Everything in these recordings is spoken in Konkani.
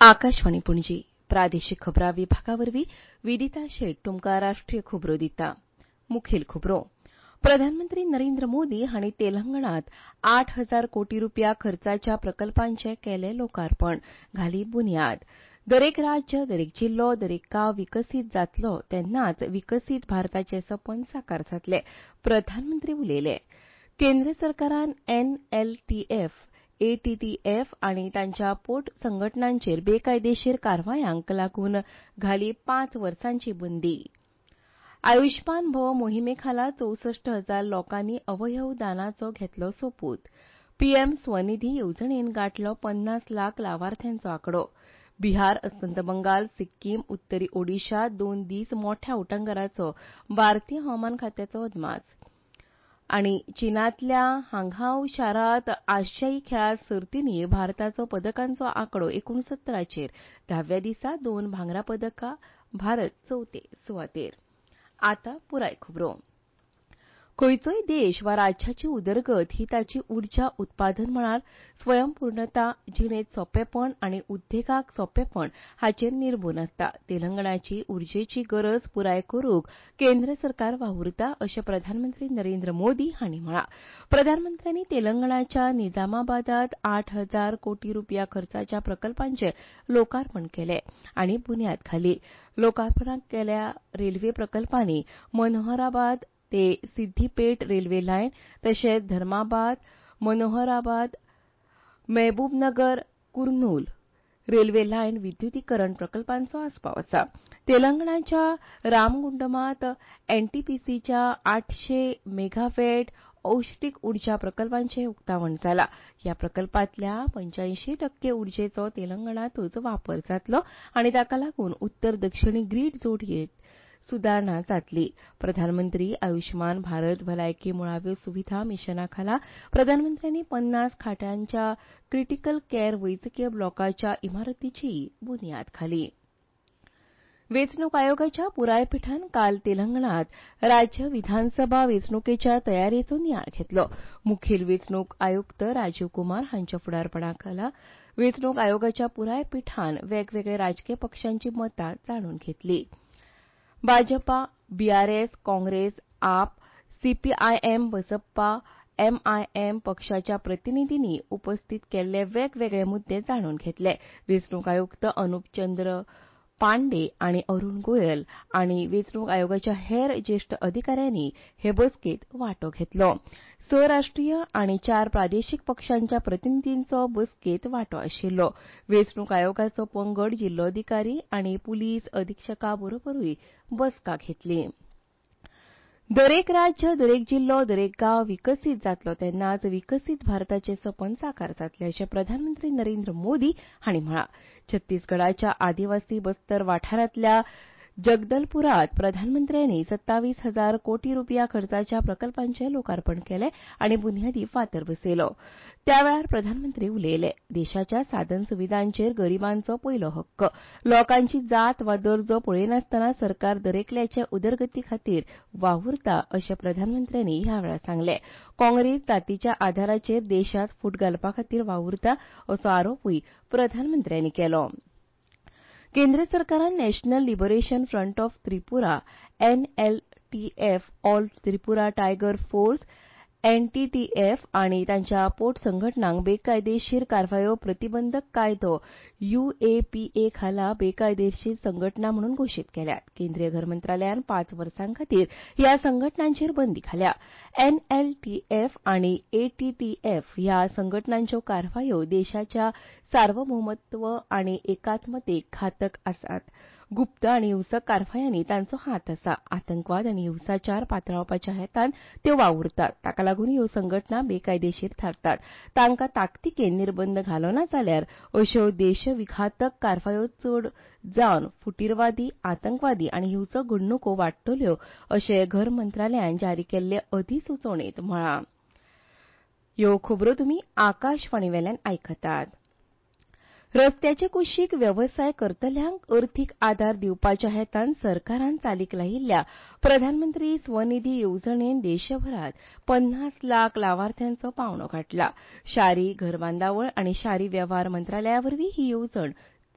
आकाशवाणी पणजी प्रादेशीक खबरां विभागावरवीं विदिता शेट तुमकां राष्ट्रीय खबरो दिता. मुखेल खबरो प्रधानमंत्री नरेंद्र मोदी हांणी तेलंगणांत 8,000 कोटी रुपया खर्चाच्या प्रकल्पांचें केलें लोकार्पण घाली बुन्याद. दरेक राज्य, दरेक जिल्लो, दरेक गांव विकसीत जातलो तेन्नाच विकसीत भारताचें सपन साकार जातलें, प्रधानमंत्री उलयले. केंद्र सरकारान एनएलटीएफ, एटीटीएफ आनी तांच्या पोट संघटनांचेर बेकायदेशीर कारवायांक लागून घाली 5 वर्सांची बंदी. आयुष्मान भव मोहिमेखाला 64,000 लोकांनी अवयव दानाचो घेतलो सोपूत. पीएम स्वनिधी येवजणेन गांठलो 50 लाख लावार्थ्यांचो आंकडो. बिहार, अस्तंत बंगाल, सिक्कीम, उत्तरी ओडिशा 2 दीस मोठ्या उटंगराचो भारतीय हवामान खात्याचो अदमास. आनी चीनांतल्या हांगझाऊ शारांत आशियाई खेळा सर्तींनी भारताचो पदकांचो आंकडो 69चेर 10व्या दिसा 2 भांगरा पदकां, भारत 4 सुवातेर. आतां पुराय खबरो. खंयचोय देश वा राज्याची उदरगत ही ताची उर्जा उत्पादन मळार स्वयंपूर्णता, जिणेंत सोंपेपण आनी उद्देगाक सोंपेपण हाचेर निर्भर आसता. तेलंगणाची उर्जेची गरज पुराय करूंक केंद्र सरकार वावुरता अशें प्रधानमंत्री नरेंद्र मोदी हांणी म्हळां. प्रधानमंत्र्यांनी तेलंगणाच्या निजामाबादात 8,000 कोटी रुपया खर्चाच्या प्रकल्पांचें लोकार्पण केलें आनी बुन्याद घाली. लोकार्पणाक केल्ल्या रेल्वे प्रकल्पांनी मनोहराबाद ते सिद्दीपेट रेल्वे लायन, तशेंच धर्माबाद, मनोहराबाद, मेहबूबनगर, कुर्नूल रेल्वे लायन विद्युतीकरण प्रकल्पांचो आस्पाव आसा. तेलंगणाच्या रामगुंडमांत एनटीपीसीच्या 800 मेगावॅट औष्णिक उर्जा प्रकल्पांचें उक्तावण जालां. ह्या प्रकल्पांतल्या 85% उर्जेचो तेलंगणांतूच वापर जातलो आनी ताका लागून उत्तर दक्षिणी ग्रीड जोडयेंत सुदारणा जातली. प्रधानमंत्री आयुष्मान भारत भलायकी मुळाव्यो सुविधा मिशना खाला प्रधानमंत्र्यांनी 50 खाटांच्या क्रिटिकल केअर वैजकीय ब्लॉकाच्या इमारतीचीय बुन्याद घाली. वेंचणूक आयोगाच्या पुराय पिठान काल तेलंगणांत राज्य विधानसभा वेंचणुकेच्या तयारेचो नियाळ घेतलो. मुखेल वेंचणूक आयुक्त राजीव कुमार हांच्या फुडारपणाखाला वेंचणूक आयोगाच्या पुराय पिठान वेगवेगळ्या राजकी पक्षांची मतां जाणून घेतली. भाजपा, बीआरएस, काँग्रेस, आप, सीपीआयएम, बसपा, एमआयएम पक्षाच्या प्रतिनिधींनी उपस्थित केल्ले वेगवेगळे मुद्दे जाणून घेतले. वेंचणूक आयुक्त अनुप चंद्र पांडे आनी अरूण गोयल आनी वेंचणूक आयोगाच्या हेर ज्येश्ठ अधिकाऱ्यांनी हे बसकेंत वांटो घेतलो. 6 राष्ट्रीय आनी 4 प्रादेशीक पक्षांच्या प्रतिनिधींचो बसकेंत वांटो आशिल्लो. वेंचणूक आयोगाचो पंगड जिल्लोधिकारी आनी पुलीस अधीक्षकां बरोबरूय बसका घेतली. दरेक राज्य, दरेक जिल्लो, दरेक गांव विकसीत जातलो तेन्नाच विकसीत भारताचें सपन साकार जातलें अशें प्रधानमंत्री नरेंद्र मोदी हांणी म्हळां. छत्तीसगडाच्या आदिवासी बस्तर वाठारांतल्या जगदलपुरांत प्रधानमंत्र्यांनी 27,000 कोटी रुपया खर्चाच्या प्रकल्पांचें लोकार्पण केलें आनी बुन्यादी फातर बसयलो. त्या वेळार प्रधानमंत्री उलयले. देशाच्या साधन सुविधांचेर गरिबांचो पयलो हक्क. लोकांची जात वा दर्जो पळयनासतना सरकार दरेकल्याचे उदरगती खातीर वावुरता अशें प्रधानमंत्र्यांनी ह्या वेळार सांगलें. काँग्रेस जातीच्या आधाराचेर देशांत फूट घालपा खातीर वावुरता असो आरोपूय प्रधानमंत्र्यांनी केलो. केंद्र सरकारान national liberation front of Tripura NLTF, all Tripura tiger force NTTF आनी तांच्या पोट संघटनांक बेकायदेशीर कारवायो प्रतिबंधक कायदो यूएपीए खाला बेकायदेशीर संघटना म्हणून घोशीत केल्यात. केंद्रीय घर मंत्रालयान 5 वर्सां खातीर ह्या संघटनांचेर बंदी घाल्या. एनएलटीएफ आनी एटीटीएफ ह्या संघटनांच्यो कारवायो देशाच्या सार्वभौमत्व आनी एकात्मतेक घातक आसात. गुप्त आनी हिंसक कारवायांनी तांचो हात आसा. आतंकवाद आनी हिंसाचार पातळावपाच्या हेतान त्यो वावुरतात. ताका लागून ह्यो संघटना बेकायदेशीर थारतात. तांकां ताकतिकेन निर्बंध घालो ना जाल्यार अश्यो देशविघातक कारवायो चड जावन फुटीरवादी, आतंकवादी आनी हिंसक घडणुको वाडटल्यो अशें घर मंत्रालयान जारी केल्ले अधिसुचोवणेंत म्हळां. ह्यो खबरो तुमी आकाशवाणीवेल्यान आयकतात. रस्त्याचे कुशीक वेवसाय करतल्यांक अर्थीक आदार दिवपाच्या हेतान सरकारान चालीक लायिल्ल्या प्रधानमंत्री स्वनिधी येवजणेन देशभरात 50 लाख लावार्थ्यांचो पावंडो गांठला. शारी घर बांदावळ आनी शारी वेव्हार मंत्रालयावरवीं ही येवजण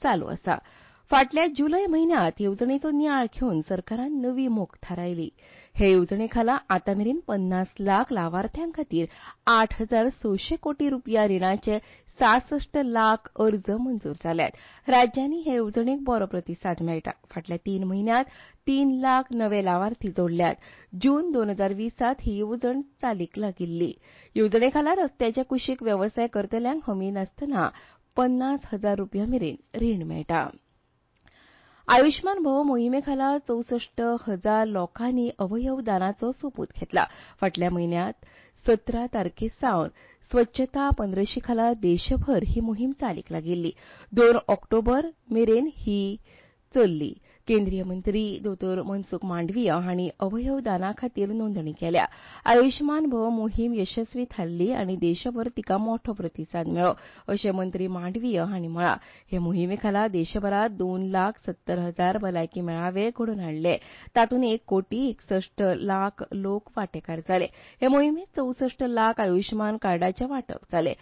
चालू आसा. फाटल्या जुलय म्हयन्यांत येवजणेचो नियाळ घेवन सरकारान नवी मोख थारायली. हे येवजणेखाला आतामेरेन 50 लाख लावार्थ्यांखातीर 8,600 कोटी रुपया रिणाचे 66 लाख अर्ज मंजूर जाल्यात. राज्यांनी हे येवजणेक बरो प्रतिसाद मेळटा. फाटल्या 3 म्हयन्यांत 3 लाख नवे लावार्थी जोडल्यात. जून 2020त ही येवजण चालीक लागिल्ली. येवजणेखाला रस्त्याच्या कुशीक वेवसाय करतल्यांक हमी नासतना 50,000 रुपया मेरेन रीण मेळटा. आयुष्मान भव मोहिमेखाला 64,000 लोकांनी अवयव दानाचो सोपूत घेतला. फाटल्या म्हयन्यात 17 तारखेसावन स्वच्छता पंद्रशीखाला देशभर ही मोहीम चालीक लागिल्ली. 2 ऑक्टोबर मेरेन ही चल्ली. केंद्रीय मंत्री दोतोर मनसुख मांडवीय हांणी अवयव दानाखातीर नोंदणी केल्या. आयुष्मान भव मोहीम यशस्वी थारली आनी देशभर तिका मोठो प्रतिसाद मेळ्ळो, अशें मंत्री मांडवीय हांणी म्हळां. हे मोहिमेखाला देशभरांत 2,70,000 भलायकी मेळावे घडोवन हाडले. तातूंत 1,61,00,000 लोक वांटेकार जाले. हे मोहिमेंत 64 लाख आयुष्मान कार्डांचें वांटप जालें.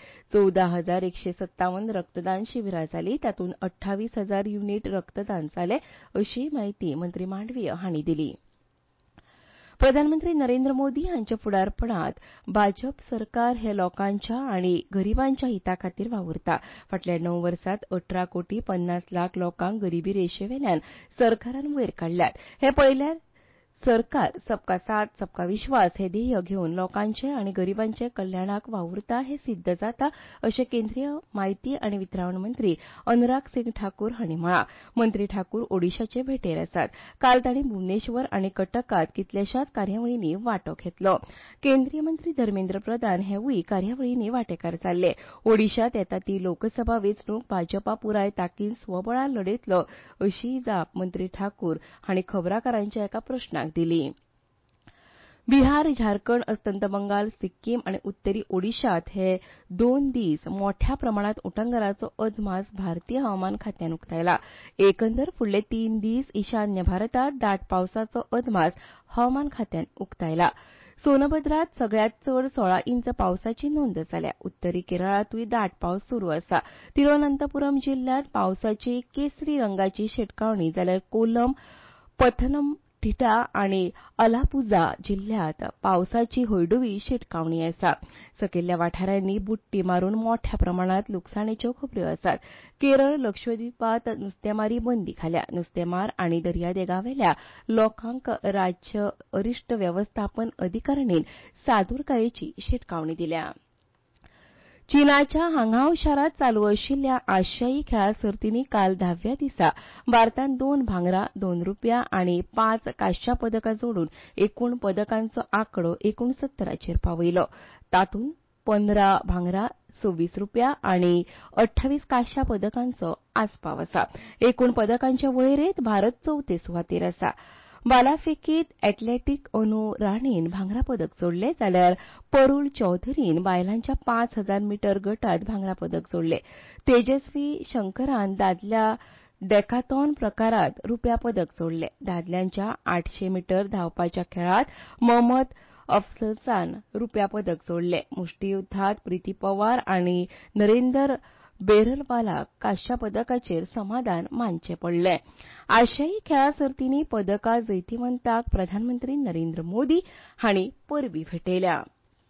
14,157 रक्तदान शिबिरां जालीं. तातूंत 28,000 युनिट रक्तदान जालें, अशी माहिती मंत्री मांडवीय हांणी दिली. प्रधानमंत्री नरेंद्र मोदी हांच्या फुडारपणांत भाजप सरकार हे लोकांच्या आनी गरिबांच्या हिताखातीर वावुरता. फाटल्या 9 वर्सांत 18 कोटी 50 लाख लोकांक गरिबी रेशेवेल्यान सरकारान वयर काडल्यात. हे पळयल्यार सरकार सबका साथ सबका विश्वास हे ध्येय घेवन लोकांचे आनी गरिबांचे कल्याणाक वावुरता हे सिद्ध जाता, अशें केंद्रीय म्हायती आनी वितरावण मंत्री अनुराग सिंग ठाकूर हांणी म्हळां. मंत्री ठाकूर ओडिशाचे भेटेर आसात. काल तांणी भुवनेश्वर आनी कटकात कितल्याशाच कार्यावळींनी वांटो घेतलो. केंद्रीय मंत्री धर्मेंद्र प्रधान हेवूय कार्यावळींनी वांटेकार जाल्ले. ओडिशांत येता ती लोकसभा वेंचणूक भाजपा पुराय तांकीन स्वबळान लढयतलो, अशी जाप मंत्री ठाकूर हांणी खबराकारांच्या एका प्रस्नाक दिली. बिहार, झारखंड, अस्तंत बंगाल, सिक्कीम आनी उत्तरी ओडिशांत हे 2 दीस मोठ्या प्रमाणांत उटंगराचो अदमास भारतीय हवामान खात्यान उक्तायला. एकंदर फुडले 3 दीस ईशान्य भारतांत दाट पावसाचो अदमास हवामान खात्यान उक्तायला. सोनभद्रांत सगळ्यांत चड 16 इंच पावसाची नोंद जाल्या. उत्तरी केरळांतूय दाट पावस सुरू आसा. तिरुअनंतपुरम जिल्ल्यांत पावसाची केसरी रंगाची शिटकावणी जाल्यार कोलम, पथनमथिट्टा आनी अलापुझा जिल्ल्यांत पावसाची हळडुवी शिटकावणी आसा. सकयल्ल्या वाठारांनी बुट्टी मारून मोठ्या प्रमाणांत लुकसाणेच्यो खबरो आसात. केरळ, लक्षद्वीपांत नुस्तेमारी बंदी घाल्या. नुस्तेमार आनी दर्यादेगावेल्या लोकांक राज्य अरिश्ट वेवस्थापन अधिकारिणीन सादूरकायेची शिटकावणी दिल्या. चीनाच्या हांगहांव शारांत चालू आशिल्ल्या आशियाई खेळां सर्तींनी काल 10व्या दिसा भारतान 2 भांगरा, 2 रुप्या आनी 5 कांस्य पदकां जोडून एकूण पदकांचो आंकडो 69चेर पावयलो. तातूंत 15 भांगरा, 26 रुप्या आनी 28 कांस्य पदकांचो आस्पाव आसा. एकूण पदकांचे वळेरेंत भारत 4थ्या सुवातेर आसा. भालाफेकीत एथलेटीक अंदू राणीन भांगरा पदक जोडले जाल्यार परूल चौधरीन बायलांच्या 5000 मीटर गटांत भांगरा पदक जोडले. तेजस्वी शंकरान दादल्या डॅकाथॉन प्रकारांत रुप्या पदक जोडले. दादल्यांच्या 800 मीटर धांवपाच्या खेळांत मोहम्मद अफजलान रुप्या पदक जोडले. मुष्टियुध्दांत प्रीती पवार आनी नरेंदर बेरलवालाक कांस्य पदकाचेर समाधान मानचें पडलें. आशियाई खेळां सर्तींनी पदकां जैतिवंतांक प्रधानमंत्री नरेंद्र मोदी हांणी परबीं भेटयल्या.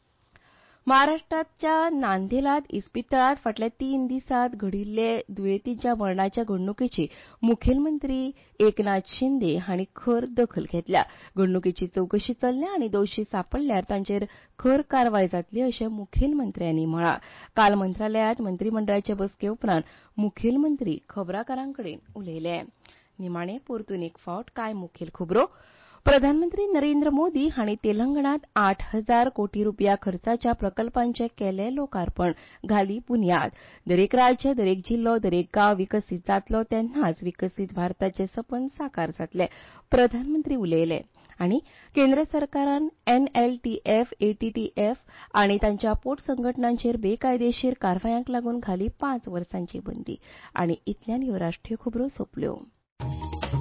महाराष्ट्राच्या नांदेलांत इस्पितळांत फाटल्या 3 दिसांत घडिल्ले दुयेंतींच्या मरणाच्या घडणुकेची मुखेलमंत्री एकनाथ शिंदे हांणी खर दखल घेतल्या. घडणुकेची चवकशी चल्ल्या आनी दोशी सांपडल्यार तांचेर खर कारवाय जातली अशें मुखेलमंत्र्यांनी म्हळां. काल मंत्रालयांत मंत्रिमंडळाचे बसके उपरांत मुखेलमंत्री खबराकारांकडेन उलयले. निमाणे परतून एक फावट कांय मुखेल खबरो. प्रधानमंत्री नरेंद्र मोदी हांणी तेलंगणांत 8,000 कोटी रुपया खर्चाच्या प्रकल्पांचें केलें लोकार्पण, घाली बुन्याद. दरेक राज्य, दरेक जिल्लो, दरेक गांव विकसीत जातलो तेन्नाच विकसीत भारताचें सपन साकार जातलें, प्रधानमंत्री उलयले. आनी केंद्र सरकारान एनएलटीएफ, एटीटीएफ आनी तांच्या पोटसंघटनांचेर बेकायदेशीर कारवायांक लागून घाली 5 वर्सांची बंदी. आनी इतल्यान ह्यो राष्ट्रीय खबरो सोंपल्यो.